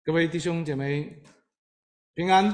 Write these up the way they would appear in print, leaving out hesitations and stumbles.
各位弟兄姐妹平安。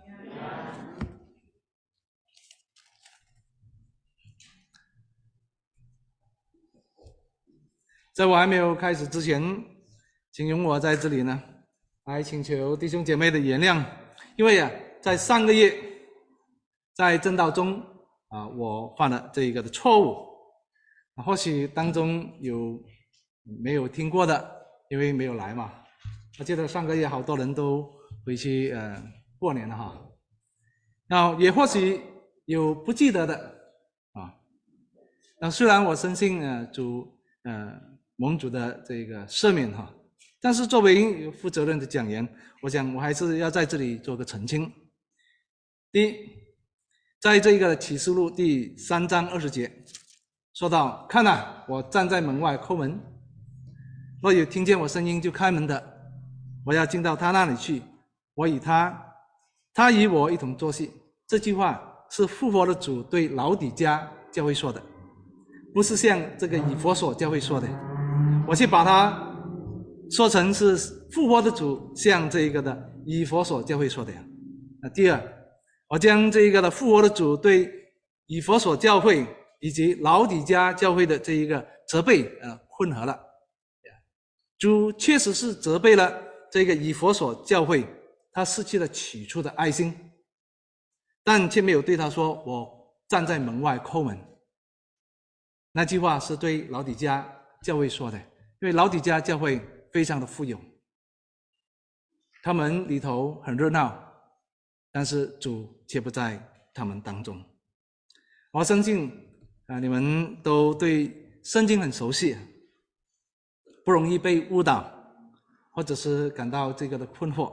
在我还没有开始之前，请容我在这里呢来请求弟兄姐妹的原谅，因为在上个月在正道中我犯了这一个的错误，或许当中有没有听过的，因为没有来嘛。我记得上个月好多人都回去过年了哈，然后也或许有不记得的那虽然我深信主蒙主的这个赦免哈，但是作为负责任的讲员，我想我还是要在这里做个澄清。第一，在这个启示录第3章20节说到，看啊，我站在门外叩门，若有听见我声音就开门的，我要进到他那里去，我与他，他与我一同坐席。这句话是复活的主对老底嘉教会说的，不是像这个以弗所教会说的。我去把它说成是复活的主像这个的以弗所教会说的。第二，我将这个的复活的主对以弗所教会以及老底嘉教会的这一个责备混合了。主确实是责备了这个以弗所教会，他失去了起初的爱心，但却没有对他说我站在门外叩门。那句话是对老底嘉教会说的，因为老底嘉教会非常的富有，他们里头很热闹，但是主却不在他们当中。我相信你们都对圣经很熟悉，不容易被误导，或者是感到这个的困惑。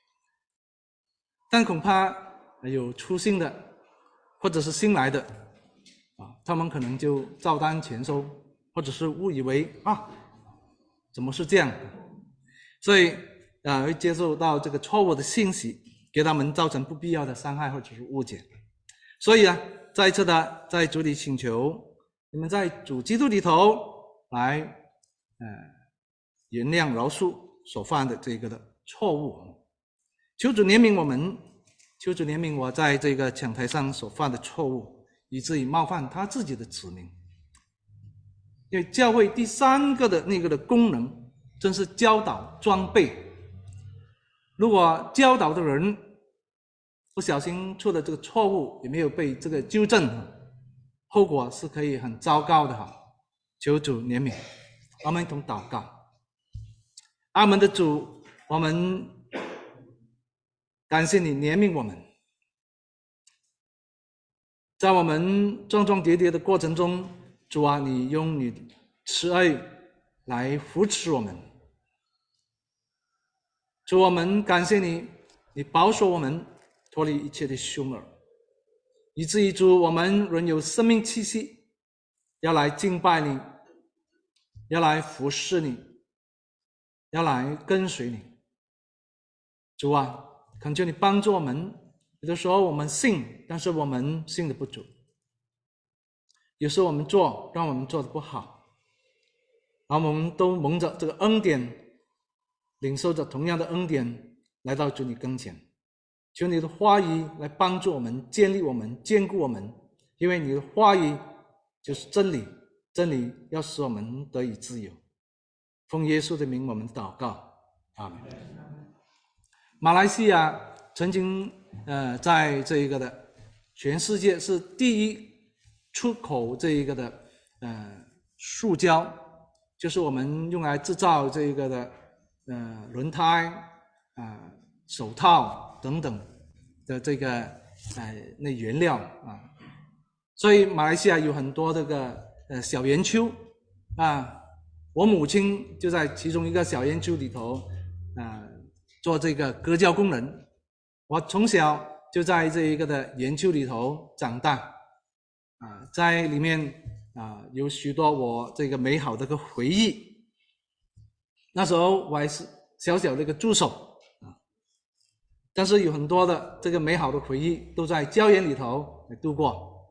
但恐怕有粗心的，或者是新来的他们可能就照单全收，或者是误以为怎么是这样，所以会接受到这个错误的信息，给他们造成不必要的伤害或者是误解。所以再一次的在主里请求你们在主基督里头来原谅饶恕所犯的这个的错误。求主怜悯我们，求主怜悯我在这个讲台上所犯的错误，以至于冒犯他自己的子民。因为教会第3个的那个的功能正是教导装备，如果教导的人不小心出了这个错误，也没有被这个纠正，后果是可以很糟糕的求主怜悯。我们一同祷告。阿们的主，我们感谢你怜悯我们，在我们撞撞跌跌的过程中，主啊，你用你慈爱来扶持我们。主，我们感谢你，你保守我们脱离一切的凶恶，以至于主，我们仍有生命气息，要来敬拜你，要来服侍你，要来跟随你。主啊，恳求你帮助我们。有的时候我们信，但是我们信的不足，有时候我们做，让我们做的不好，而我们都蒙着这个恩典，领受着同样的恩典来到主你跟前。求你的话语来帮助我们，建立我们，坚固我们，因为你的话语就是真理，真理要使我们得以自由。奉耶稣的名我们祷告，阿们。马来西亚曾经在这一个的全世界是第一出口这一个的塑胶，就是我们用来制造这一个的轮胎手套等等的这个那原料所以马来西亚有很多这个小圆丘我母亲就在其中一个小圆丘里头做这个割胶工人。我从小就在这一个的圆丘里头长大在里面有许多我这个美好的个回忆。那时候我还是小小的一个助手但是有很多的这个美好的回忆都在胶原里头来度过。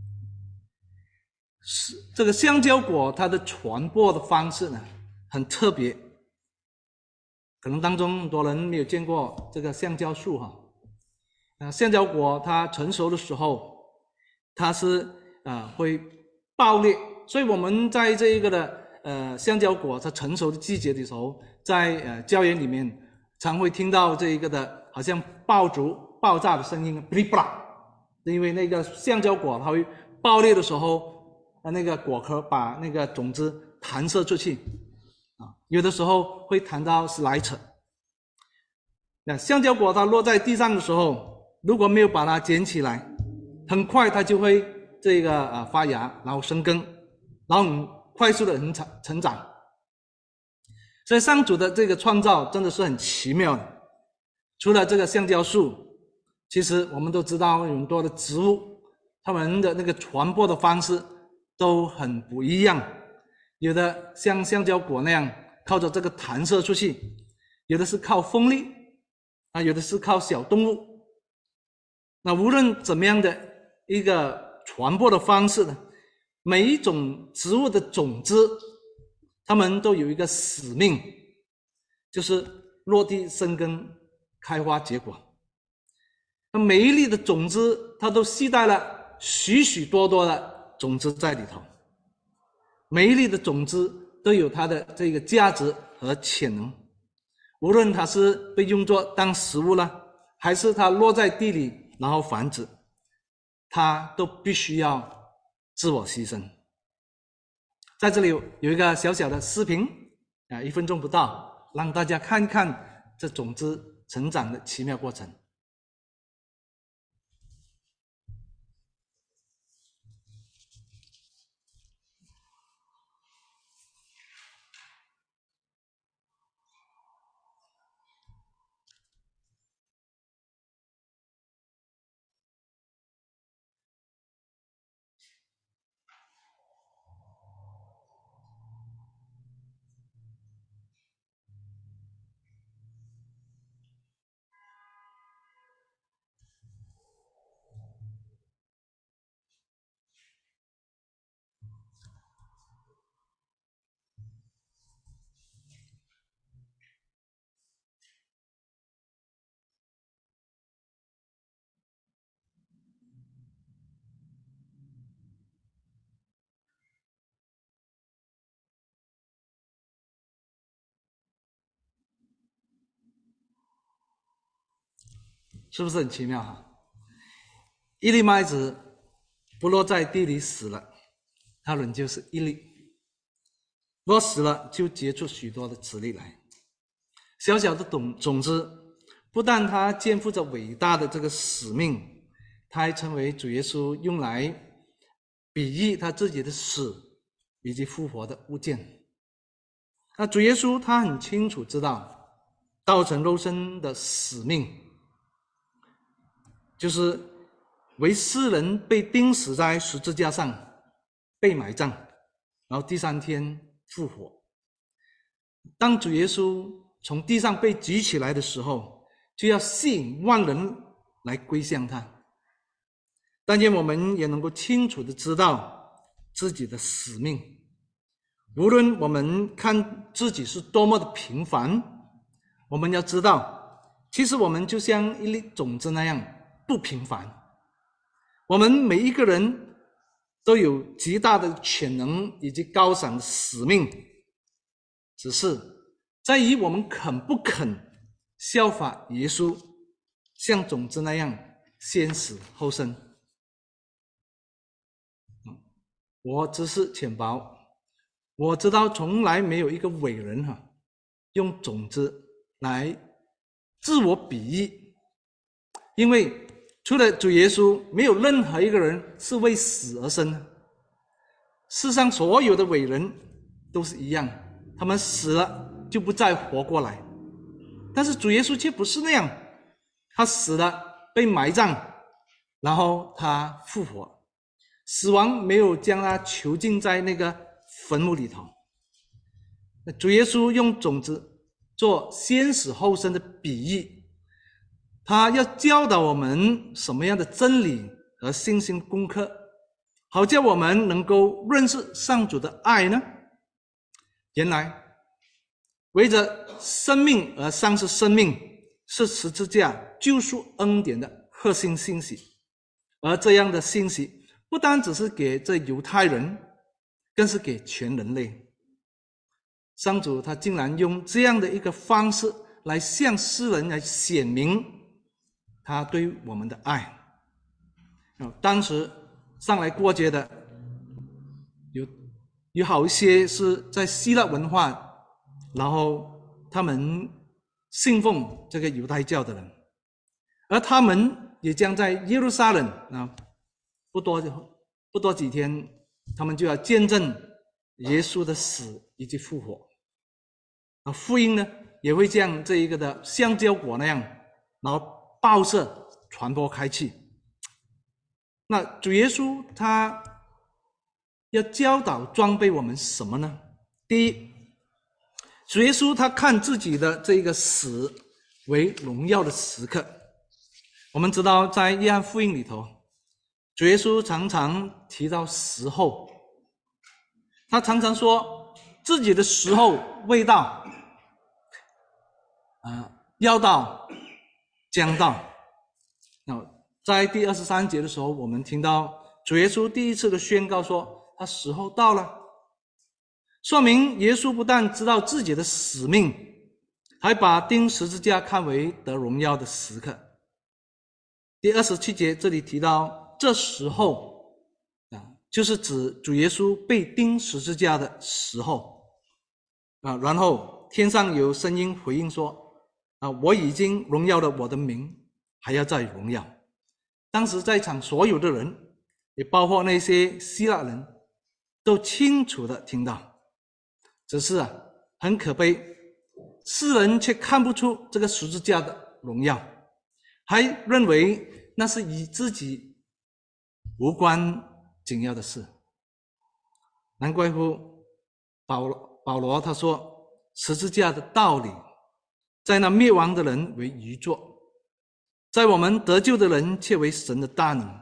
这个香蕉果它的传播的方式呢很特别， 可能当中很多人没有见过这个橡胶树橡胶果它成熟的时候，它是会爆裂，所以我们在这一个的橡胶果它成熟的季节的时候，在教园里面常会听到这一个的好像爆炸的声音，噼里啪啦，因为那个橡胶果它会爆裂的时候，那个果壳把那个种子弹射出去有的时候会弹到10来尺。那橡胶果它落在地上的时候，如果没有把它捡起来，很快它就会这个发芽，然后生根，然后很快速的成长。所以上主的这个创造真的是很奇妙的。除了这个橡胶树，其实我们都知道很多的植物，它们的那个传播的方式都很不一样，有的像橡胶果那样靠着这个弹射出去，有的是靠风力有的是靠小动物。那无论怎么样的一个传播的方式呢，每一种植物的种子，它们都有一个使命，就是落地生根开花结果。那每一粒的种子它都携带了许许多多的种子在里头，每一粒的种子都有它的这个价值和潜能，无论它是被用作当食物了，还是它落在地里然后繁殖，它都必须要自我牺牲。在这里有一个小小的视频1分钟不到，让大家看看这种子成长的奇妙过程。是不是很奇妙一粒麦子不落在地里死了，它仍旧是一粒；若死了，就结出许多的籽粒来。小小的种子，不但它肩负着伟大的这个使命，它还成为主耶稣用来比喻他自己的死以及复活的物件。那主耶稣他很清楚知道道成肉身的使命，就是为世人被钉死在十字架上，被埋葬，然后第3天复活。当主耶稣从地上被举起来的时候，就要吸引万人来归向他。但愿我们也能够清楚地知道自己的使命，无论我们看自己是多么的平凡，我们要知道，其实我们就像一粒种子那样不平凡。我们每一个人都有极大的潜能以及高尚的使命，只是在于我们肯不肯效法耶稣，像种子那样先死后生。我只是浅薄，我知道从来没有一个伟人用种子来自我比喻，因为除了主耶稣，没有任何一个人是为死而生的。世上所有的伟人都是一样，他们死了就不再活过来。但是主耶稣却不是那样，他死了，被埋葬，然后他复活。死亡没有将他囚禁在那个坟墓里头。主耶稣用种子做先死后生的比喻，他要教导我们什么样的真理和信心功课，好叫我们能够认识上主的爱呢？原来为着生命而丧失生命，是十字架救赎恩典的核心信息。而这样的信息不单只是给这犹太人，更是给全人类。上主他竟然用这样的一个方式来向世人来显明他对我们的爱。当时上来过节的有好一些是在希腊文化，然后他们信奉这个犹太教的人，而他们也将在耶路撒冷不多几天，他们就要见证耶稣的死以及复活。福音呢也会像这一个的香蕉果那样，然后爆射传播开去。那主耶稣他要教导装备我们什么呢？第一，主耶稣他看自己的这个死为荣耀的时刻。我们知道在约翰福音里头，主耶稣常常提到时候，他常常说自己的时候未到，要到将到。在第23节的时候，我们听到主耶稣第一次的宣告说他时候到了，说明耶稣不但知道自己的使命，还把钉十字架看为得荣耀的时刻。第27节这里提到这时候就是指主耶稣被钉十字架的时候然后天上有声音回应说我已经荣耀了我的名，还要再荣耀。当时在场所有的人，也包括那些希腊人，都清楚的听到。只是很可悲，世人却看不出这个十字架的荣耀，还认为那是与自己无关紧要的事。难怪乎保罗他说，十字架的道理在那灭亡的人为愚拙，在我们得救的人却为神的大能。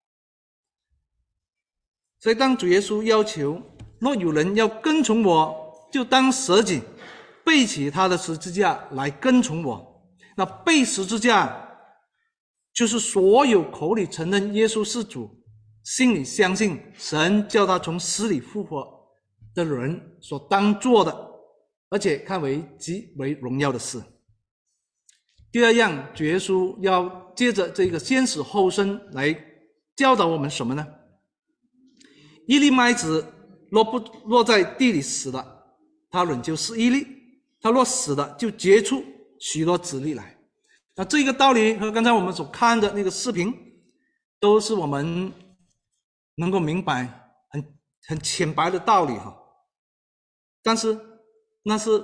所以当主耶稣要求若有人要跟从我，就当舍己，背起他的十字架来跟从我。那背十字架就是所有口里承认耶稣是主，心里相信神叫他从死里复活的人所当做的，而且看为极为荣耀的事。第二样，主耶稣要接着这个先死后生来教导我们什么呢？一粒麦子若不落在地里死了，它仍旧是一粒；它若死了，就结出许多子粒来。那这个道理和刚才我们所看的那个视频，都是我们能够明白很浅白的道理但是那是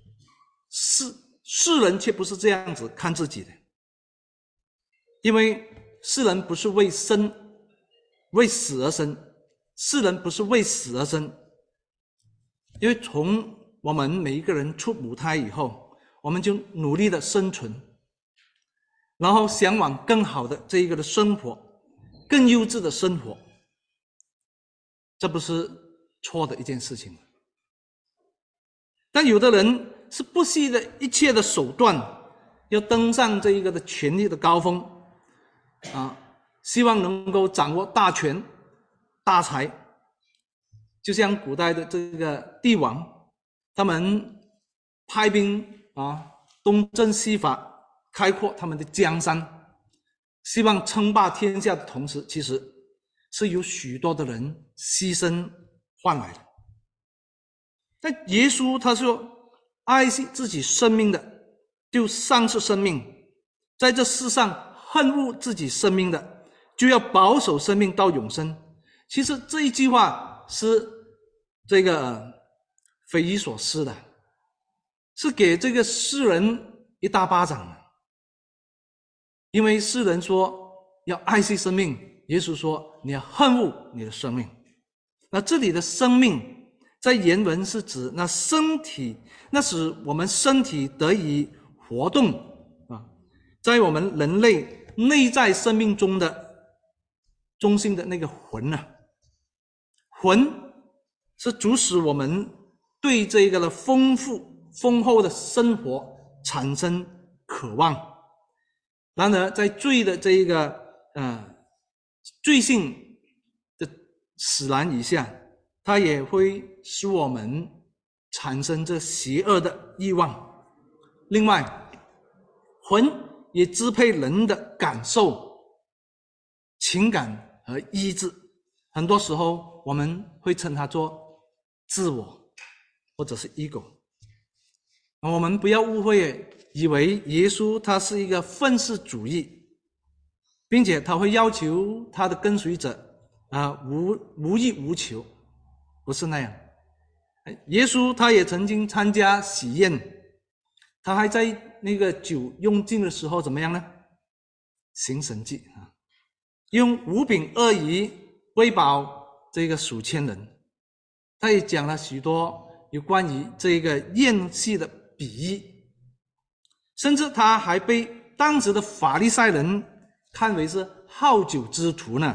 世人却不是这样子看自己的，因为世人不是为死而生，世人不是为死而生。因为从我们每一个人出母胎以后，我们就努力的生存，然后向往更好的这一个的生活，更优质的生活，这不是错的一件事情。但有的人是不惜的一切的手段，要登上这一个的权力的高峰希望能够掌握大权大财。就像古代的这个帝王，他们派兵东征西伐，开阔他们的江山，希望称霸天下的同时，其实是有许多的人牺牲换来的。但耶稣他说，爱惜自己生命的就丧失生命，在这世上恨恶自己生命的就要保守生命到永生。其实这一句话是这个匪夷所思的，是给这个世人一大巴掌的。因为世人说要爱惜生命，耶稣说你要恨恶你的生命。那这里的生命在原文是指那身体，那使我们身体得以活动在我们人类内在生命中的中心的那个魂魂是主使我们对这个的丰富丰厚的生活产生渴望。然而在罪的这一个罪性的使然以下，它也会使我们产生这邪恶的欲望。另外，魂也支配人的感受、情感和意志，很多时候我们会称它做自我或者是 ego。我们不要误会，以为耶稣他是一个愤世主义，并且他会要求他的跟随者无欲无求，不是那样。耶稣他也曾经参加喜宴，他还在那个酒用尽的时候怎么样呢？行神迹用5饼2鱼喂饱这个数千人。他也讲了许多有关于这个宴席的比喻，甚至他还被当时的法利赛人看为是好酒之徒呢。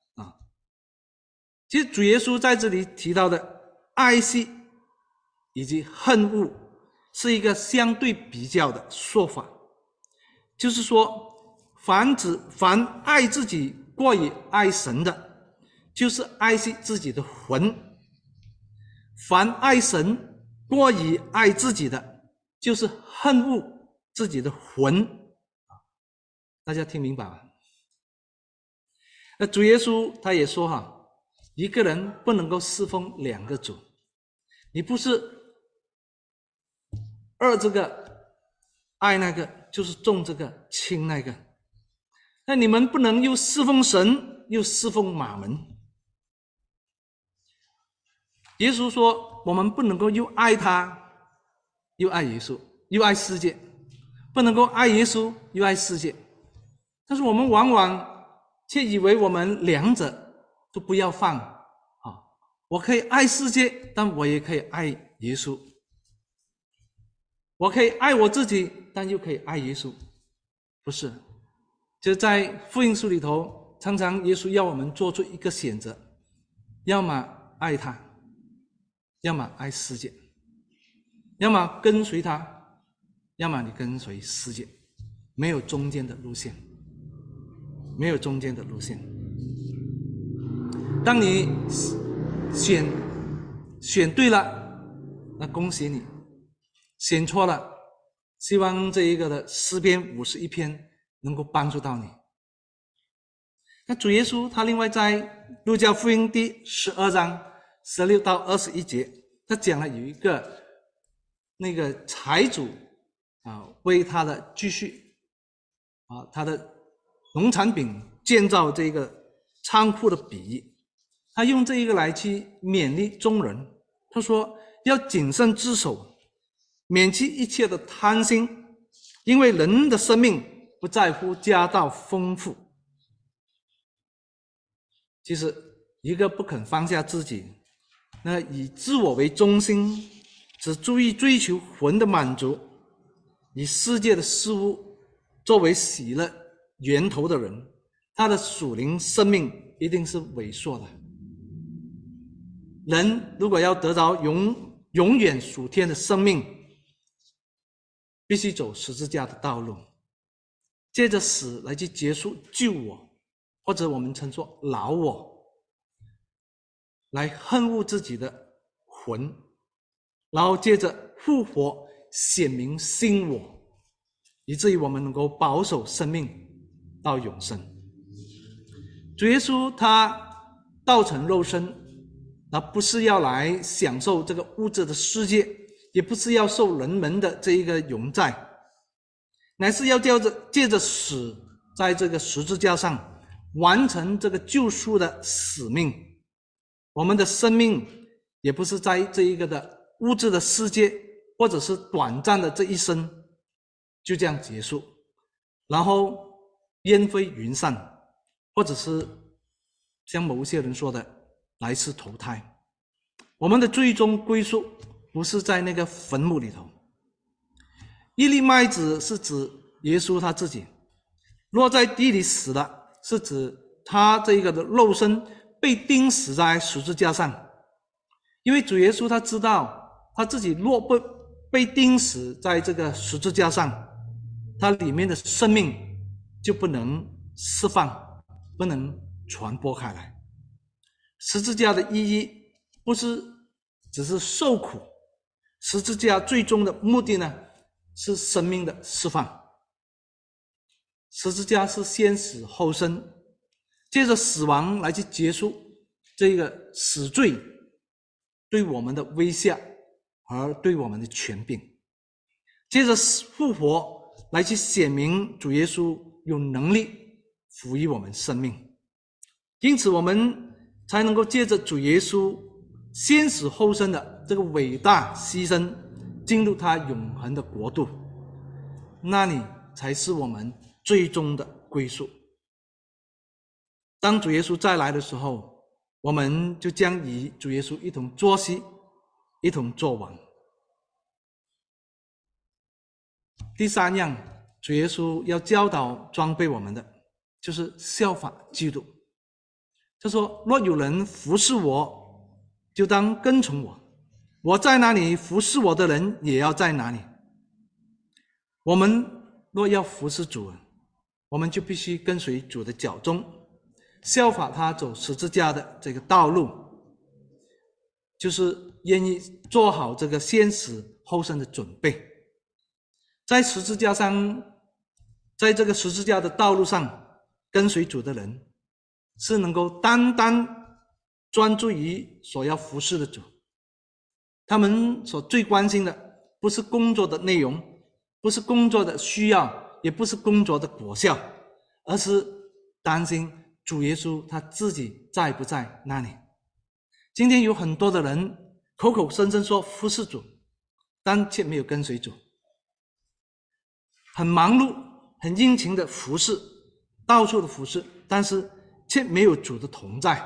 其实主耶稣在这里提到的爱惜以及恨恶是一个相对比较的说法，就是说凡爱自己过于爱神的，就是爱惜自己的魂；凡爱神过于爱自己的，就是恨恶自己的魂。大家听明白吗？主耶稣他也说一个人不能够侍奉2个主，你不是爱这个爱那个，就是重这个轻那个。那你们不能又侍奉神又侍奉马门。耶稣说我们不能够又爱他又爱耶稣又爱世界，不能够爱耶稣又爱世界。但是我们往往却以为我们2者都不要放我可以爱世界，但我也可以爱耶稣；我可以爱我自己，但又可以爱耶稣。不是，就在福音书里头，常常耶稣要我们做出一个选择，要么爱他，要么爱世界，要么跟随他，要么你跟随世界，没有中间的路线，没有中间的路线。当你选对了，那恭喜你；选错了，希望这一个的诗篇51篇能够帮助到你。那主耶稣他另外在路加福音第12章16到21节，他讲了有一个那个财主为他的继续他的农产品建造这个仓库的比喻。他用这一个来去勉励众人，他说要谨慎自守，免去一切的贪心，因为人的生命不在乎家道丰富。其实一个不肯放下自己，那以自我为中心，只注意追求魂的满足，以世界的事物作为喜乐源头的人，他的属灵生命一定是萎缩的。人如果要得到永远属天的生命，必须走十字架的道路，借着死来去结束旧我，或者我们称作老我，来恨恶自己的魂，然后借着复活显明新我，以至于我们能够保守生命到永生。主耶稣他道成肉身，那不是要来享受这个物质的世界，也不是要受人们的这一个永在，乃是要借着死在这个十字架上完成这个救赎的使命。我们的生命也不是在这一个的物质的世界，或者是短暂的这一生就这样结束，然后烟飞云散，或者是像某些人说的来世投胎。我们的最终归宿不是在那个坟墓里头。一粒麦子是指耶稣他自己，落在地里死了，是指他这个的肉身被钉死在十字架上。因为主耶稣他知道他自己若被钉死在这个十字架上，它里面的生命就不能释放，不能传播开来。十字架的意义不是只是受苦，十字架最终的目的呢，是生命的释放。十字架是先死后生，借着死亡来去结束这个死罪对我们的威胁和对我们的权柄，借着复活来去显明主耶稣有能力赋予我们生命。因此我们才能够借着主耶稣先死后生的这个伟大牺牲，进入他永恒的国度，那里才是我们最终的归宿。当主耶稣再来的时候，我们就将与主耶稣一同坐席，一同作王。第三样，主耶稣要教导装备我们的，就是效法基督。他说，若有人服侍我，就当跟从我，我在哪里，服侍我的人也要在哪里。我们若要服侍主，我们就必须跟随主的脚踪，效法他走十字架的这个道路，就是愿意做好这个先死后生的准备。在十字架上，在这个十字架的道路上跟随主的人，是能够单单专注于所要服侍的主。他们所最关心的不是工作的内容，不是工作的需要，也不是工作的果效，而是担心主耶稣他自己在不在那里。今天有很多的人口口声声说服侍主，但却没有跟随主，很忙碌很殷勤的服侍，到处的服侍，但是却没有主的同在。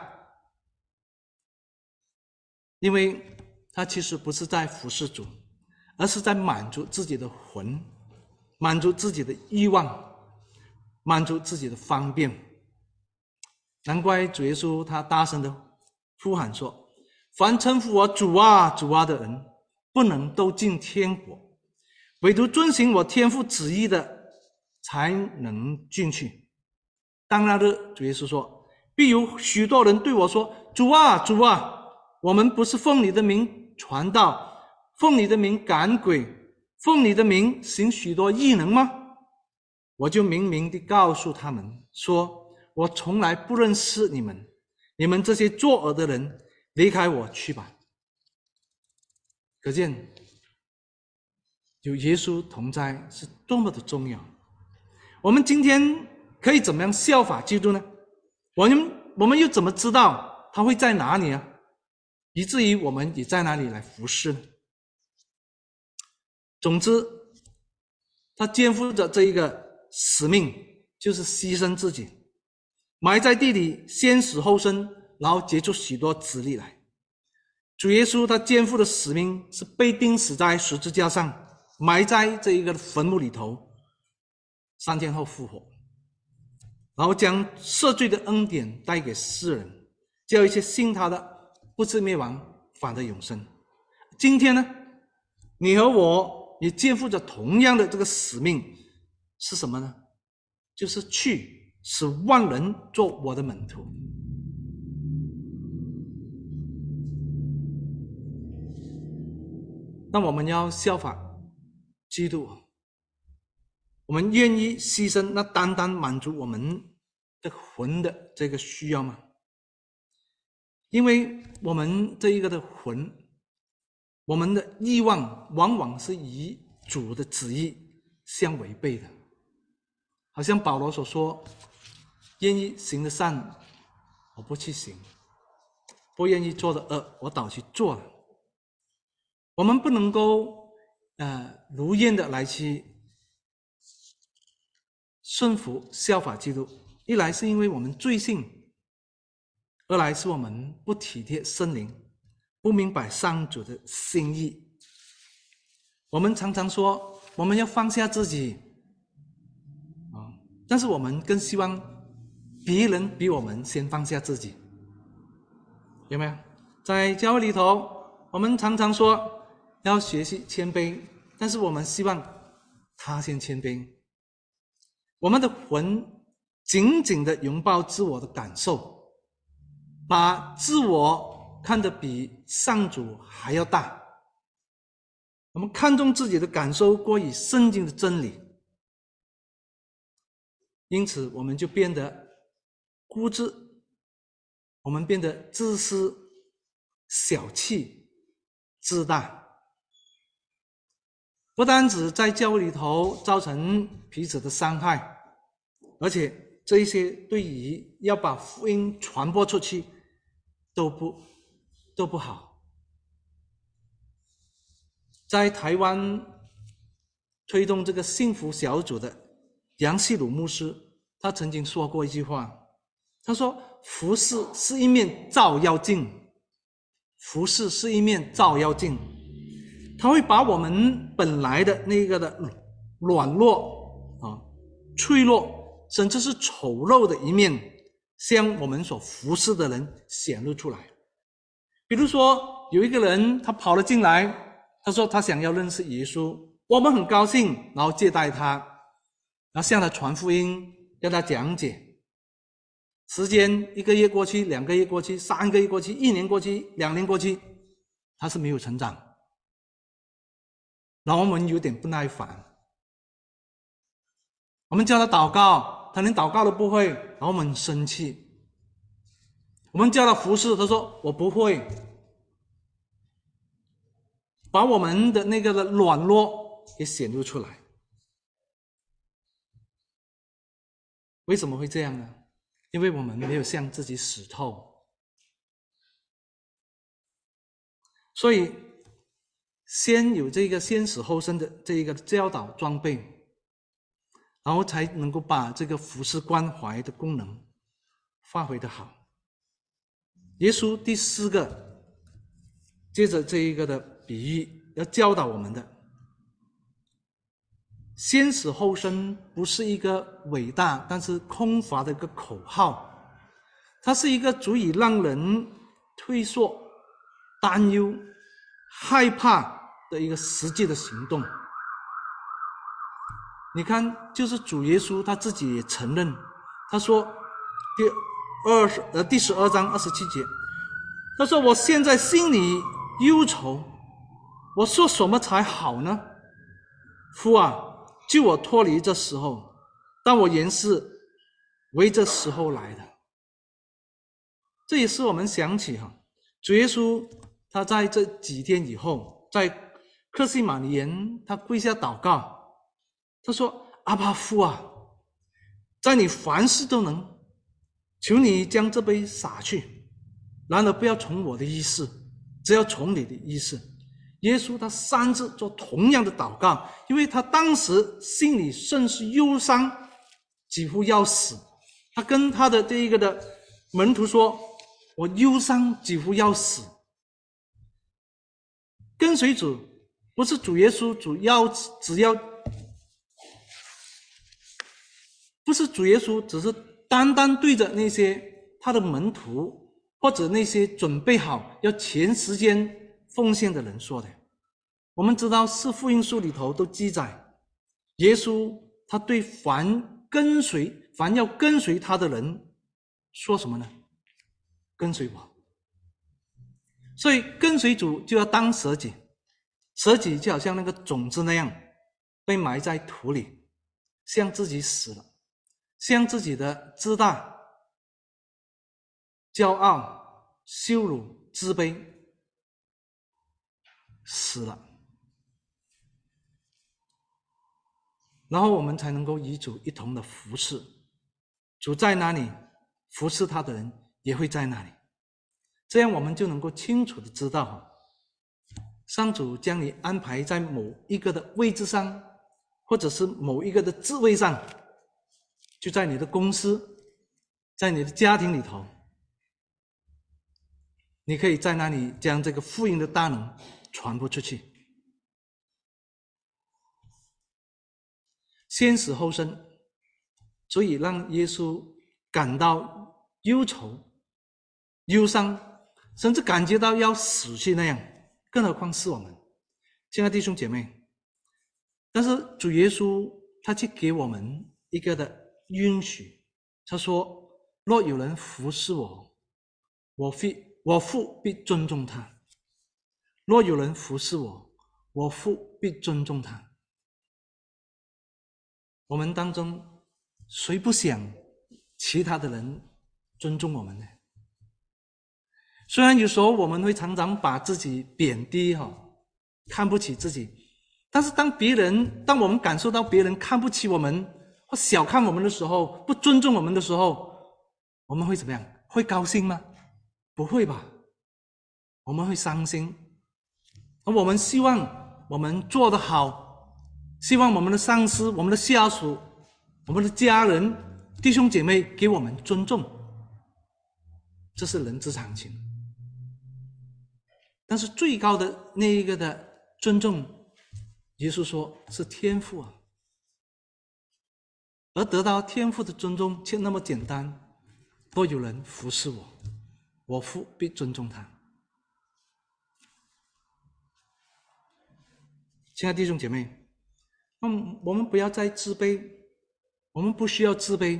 因为他其实不是在服侍主，而是在满足自己的魂，满足自己的欲望，满足自己的方便。难怪主耶稣他大声的呼喊说，凡称呼我主啊主啊的人，不能都进天国，唯独遵行我天父旨意的才能进去。当那日，主耶稣说，必有许多人对我说，主啊主啊，我们不是奉你的名传道，奉你的名赶鬼，奉你的名行许多异能吗？我就明明地告诉他们说，我从来不认识你们，你们这些作恶的人，离开我去吧。可见有耶稣同在是多么的重要。我们今天可以怎么样效法基督呢？我们又怎么知道他会在哪里啊？以至于我们也在哪里来服侍呢？总之，他肩负着这一个使命，就是牺牲自己，埋在地里，先死后生，然后结出许多子粒来。主耶稣他肩负的使命是被钉死在十字架上，埋在这一个坟墓里头，3天后复活，然后将赦罪的恩典带给世人，叫一切信他的不至灭亡，反得永生。今天呢，你和我也肩负着同样的这个使命，是什么呢？就是去使万人做我的门徒。那我们要效法基督，我们愿意牺牲那单单满足我们的魂的这个需要吗？因为我们这一个的魂，我们的欲望往往是与主的旨意相违背的。好像保罗所说，愿意行的善我不去行，不愿意做的恶我倒去做了。我们不能够如愿的来去顺服效法基督，一来是因为我们罪性，二来是我们不体贴圣灵，不明白上主的心意。我们常常说我们要放下自己，但是我们更希望别人比我们先放下自己，有没有？在教会里头，我们常常说要学习谦卑， 但是我们希望他先谦卑。我们的魂紧紧地拥抱自我的感受，把自我看得比上主还要大。我们看重自己的感受过于圣经的真理，因此我们就变得固执，我们变得自私、小气、自大。不单只在教会里头造成彼此的伤害，而且这一些对于要把福音传播出去都不好。在台湾推动这个幸福小组的杨希鲁牧师，他曾经说过一句话，他说服事是一面照妖镜，服事是一面照妖镜，他会把我们本来的那个的软弱脆弱甚至是丑陋的一面向我们所服侍的人显露出来。比如说有一个人他跑了进来，他说他想要认识耶稣，我们很高兴，然后接待他，然后向他传福音，跟他讲解。时间1个月过去，2个月过去，3个月过去，1年过去，2年过去，他是没有成长。然后我们有点不耐烦，我们叫他祷告，他连祷告都不会，然后我们很生气。我们叫他服侍，他说我不会，把我们的那个的软弱给显露出来。为什么会这样呢？因为我们没有向自己死透。所以先有这个先死后生的这一个教导装备，然后才能够把这个服侍关怀的功能发挥得好。耶稣第4个接着这一个的比喻要教导我们的，先死后生不是一个伟大但是空乏的一个口号，它是一个足以让人退缩、担忧、害怕的一个实际的行动。你看，就是主耶稣他自己也承认，他说第12章27节，他说我现在心里忧愁，我说什么才好呢？父啊，救我脱离这时候，但我原是为这时候来的。这也是我们想起主耶稣他在这几天以后，在客西马尼园他跪下祷告，他说阿爸父啊，在你凡事都能，求你将这杯洒去，然而不要从我的意思，只要从你的意思。耶稣他3次做同样的祷告，因为他当时心里甚是忧伤，几乎要死。他跟他的这一个的门徒说，我忧伤几乎要死。跟随主不是主耶稣不是主耶稣只是单单对着那些他的门徒或者那些准备好要全时间奉献的人说的。我们知道4福音书里头都记载，耶稣他对凡要跟随他的人说什么呢？跟随我。所以跟随主就要当舍己，舍己就好像那个种子那样被埋在土里，向自己死了，向自己的自大、骄傲、羞辱、自卑死了，然后我们才能够与主一同的服侍。主在哪里，服侍他的人也会在那里。这样我们就能够清楚的知道，上主将你安排在某一个的位置上，或者是某一个的职位上，就在你的公司，在你的家庭里头，你可以在那里将这个福音的大能传播出去。先死后生，所以让耶稣感到忧愁、忧伤，甚至感觉到要死去那样，更何况是我们。亲爱的弟兄姐妹， 但是主耶稣他却给我们一个的允许，他说：若有人服侍我，我父必尊重他；若有人服侍我，我父必尊重他。我们当中谁不想其他的人尊重我们呢？虽然有时候我们会常常把自己贬低看不起自己，但是当我们感受到别人看不起我们或小看我们的时候，不尊重我们的时候，我们会怎么样？会高兴吗？不会吧，我们会伤心。而我们希望我们做得好，希望我们的上司、我们的下属、我们的家人、弟兄姐妹给我们尊重，这是人之常情。但是最高的那一个的尊重，耶稣说是天父啊。而得到天父的尊重却那么简单，若有人服侍我，我父必尊重他。亲爱的弟兄姐妹，我们不要再自卑，我们不需要自卑，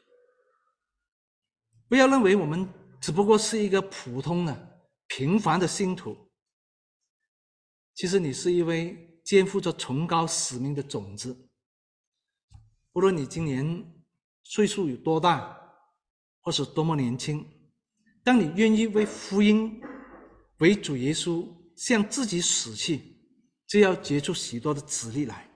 不要认为我们只不过是一个普通的平凡的信徒。其实你是一位肩负着崇高使命的种子，无论你今年岁数有多大，或是多么年轻，当你愿意为福音、为主耶稣向自己死去，就要结出许多的子粒来。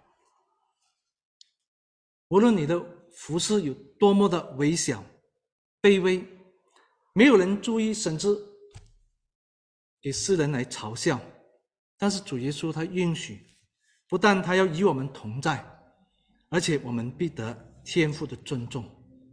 无论你的服事有多么的微小、卑微，没有人注意，甚至给世人来嘲笑，但是主耶稣他允许，不但他要与我们同在，而且我们必得天父的尊重。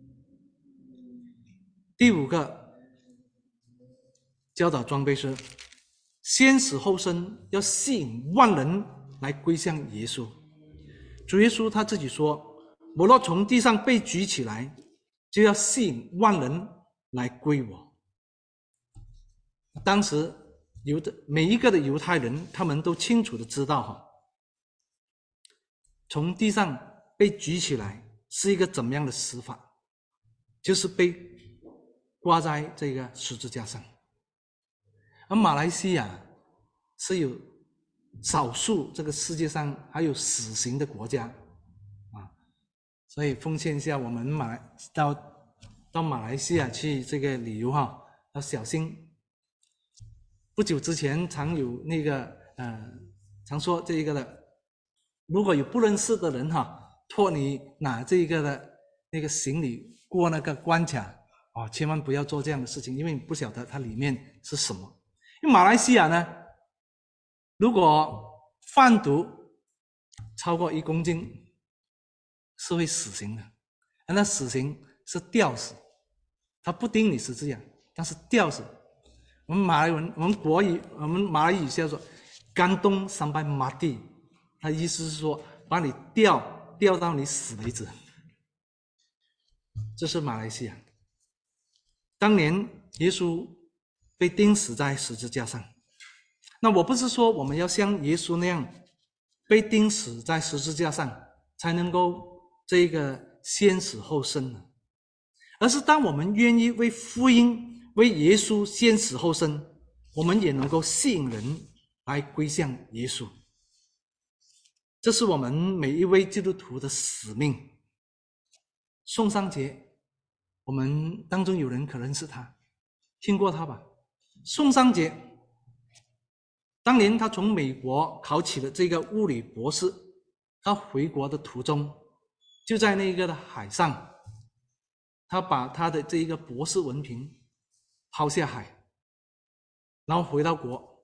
第5个教导装备是先死后生，要吸引万人来归向耶稣。主耶稣他自己说，我若从地上被举起来，就要吸引万人来归我。当时每一个的犹太人，他们都清楚的知道从地上被举起来是一个怎么样的死法，就是被挂在这个十字架上。而马来西亚是有少数这个世界上还有死刑的国家所以奉劝一下我们到马来西亚去这个旅游要小心。不久之前常有那个常说这个的，如果有不认识的人托你拿这个的那个行李过那个关卡千万不要做这样的事情，因为你不晓得它里面是什么。因为马来西亚呢，如果贩毒超过1公斤是会死刑的，那死刑是吊死，他不钉你十字架，但是吊死。我们马来文，我们马来语叫做干东sampai mati，他意思是说把你吊到你死为止。这是马来西亚。当年耶稣被钉死在十字架上，那我不是说我们要像耶稣那样被钉死在十字架上才能够这个先死后生的，而是当我们愿意为福音、为耶稣先死后生，我们也能够吸引人来归向耶稣。这是我们每一位基督徒的使命。宋尚杰，我们当中有人可认识他，听过他吧？宋尚杰当年他从美国考取了这个物理博士，他回国的途中就在那个海上，他把他的这一个博士文凭抛下海，然后回到国，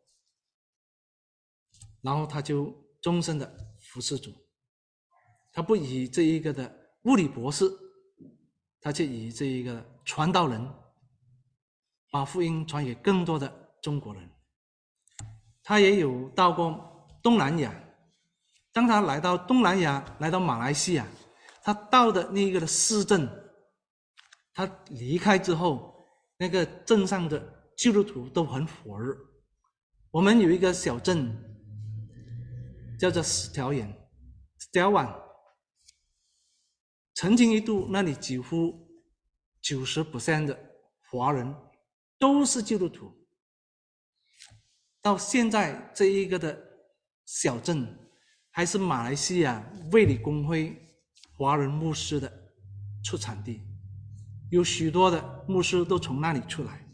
然后他就终身的服侍主。他不以这一个的物理博士，他却以这一个传道人，把福音传给更多的中国人。他也有到过东南亚，当他来到东南亚，来到马来西亚，他到的那个的市镇，他离开之后，那个镇上的基督徒都很火热。我们有一个小镇叫做10条眼， 交往，曾经一度那里几乎90% 的华人都是基督徒，到现在这一个的小镇还是马来西亚卫理公会华人牧师的出产地，有许多的牧师都从那里出来。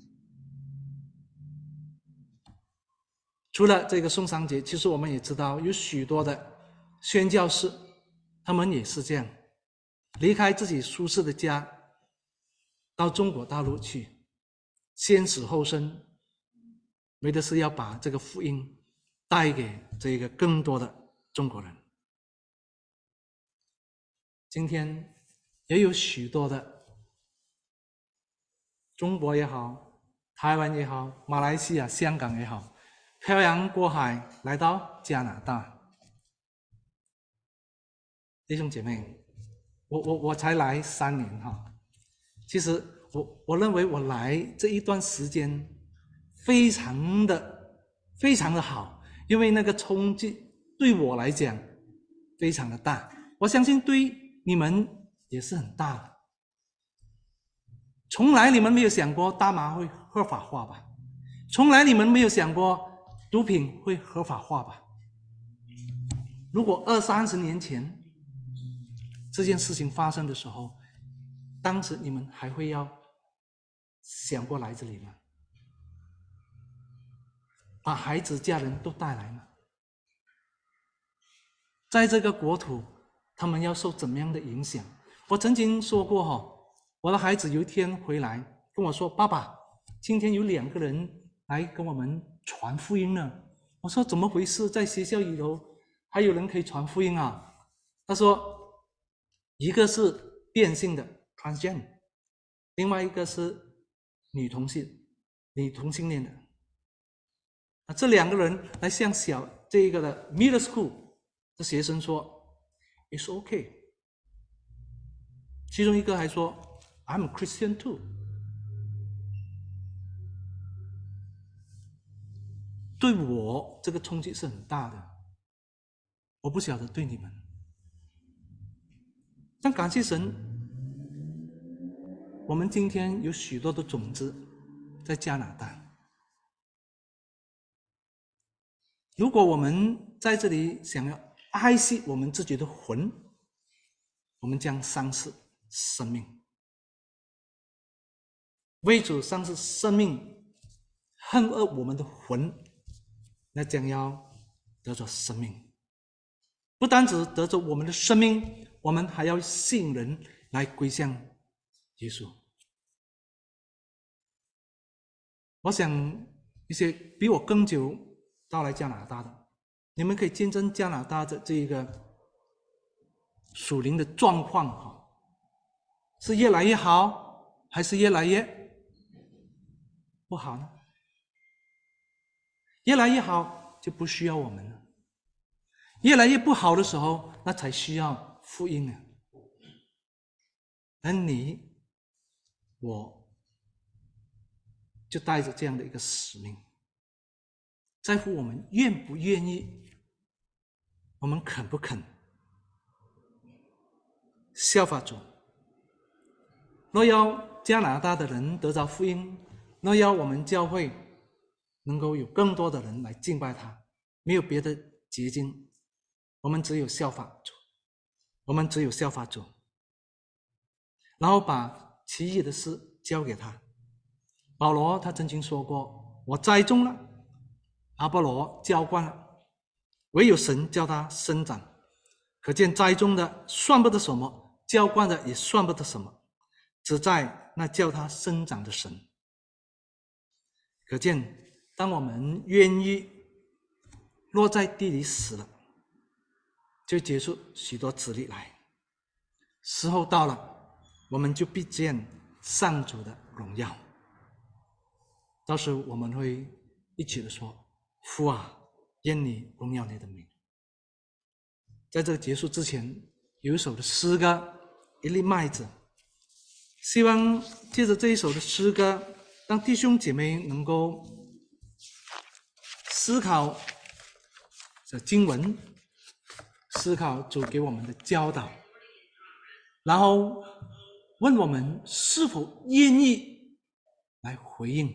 除了这个宋三节，其实我们也知道有许多的宣教士，他们也是这样，离开自己舒适的家，到中国大陆去，先死后生，为的是要把这个福音带给这个更多的中国人。今天也有许多的中国也好，台湾也好，马来西亚、香港也好，漂洋过海来到加拿大。弟兄姐妹，我才来3年哈，其实我认为我来这一段时间非常的好，因为那个冲击对我来讲非常的大，我相信对你们也是很大的。从来你们没有想过大麻会合法化吧？从来你们没有想过毒品会合法化吧？如果20-30年前这件事情发生的时候，当时你们还会要想过来这里吗？把孩子家人都带来吗？在这个国土他们要受怎么样的影响？我曾经说过我的孩子有一天回来跟我说，爸爸，今天有2个人来跟我们传福音了。我说怎么回事？在学校里头还有人可以传福音啊？他说一个是变性的 transgender， 另外一个是女同性恋的。这2个人来向这一个的 middle school 的学生说 It's okay， 其中一个还说 I'm a Christian too。 对我这个冲击是很大的，我不晓得对你们。但感谢神，我们今天有许多的种子在加拿大。如果我们在这里想要爱惜我们自己的魂，我们将丧失生命；为主丧失生命，恨恶我们的魂，那将要得着生命。不单只得着我们的生命，我们还要吸引人来归向耶稣。我想一些比我更久到来加拿大的，你们可以见证加拿大的这一个属灵的状况是越来越好，还是越来越不好呢？越来越好就不需要我们了，越来越不好的时候，那才需要福音呢。而你我就带着这样的一个使命，在乎我们愿不愿意，我们肯不肯效法主。若要加拿大的人得着福音，若要我们教会能够有更多的人来敬拜他，没有别的捷径，我们只有效法主，我们只有效法主，然后把其余的事交给他。保罗他曾经说过，我栽种了，阿波罗浇灌了，唯有神叫他生长。可见栽种的算不得什么，浇灌的也算不得什么，只在那叫他生长的神。可见当我们愿意落在地里死了，就结出许多子粒来，时候到了，我们就必见上主的荣耀。到时我们会一起的说，父啊，愿你荣耀你的名。在这个结束之前，有一首的诗歌，一粒麦子，希望借着这一首的诗歌，让弟兄姐妹能够思考这经文， 思考主给我们的教导，然后问我们是否愿意来回应。